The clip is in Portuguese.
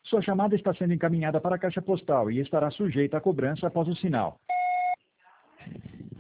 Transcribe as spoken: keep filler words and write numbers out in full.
Sua chamada está sendo encaminhada para a caixa postal e estará sujeita a cobrança após o sinal.